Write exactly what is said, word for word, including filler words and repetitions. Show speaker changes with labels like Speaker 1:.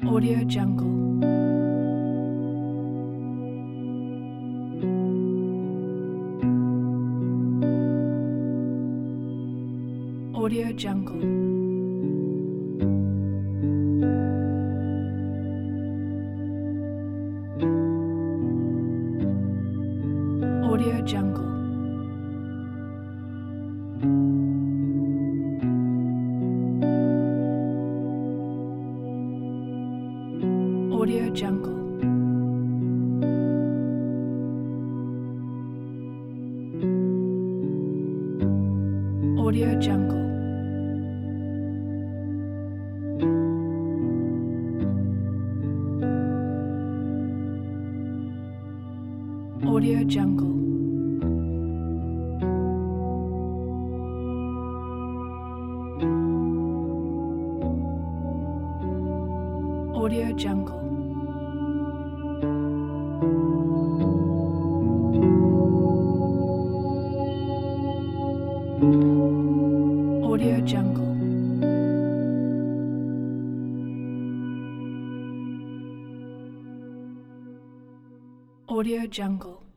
Speaker 1: Audio Jungle. Audio Jungle. Audio Jungle. Audio Jungle. Audio Jungle. Audio Jungle. Audio Jungle. Audio Jungle. Audio Jungle.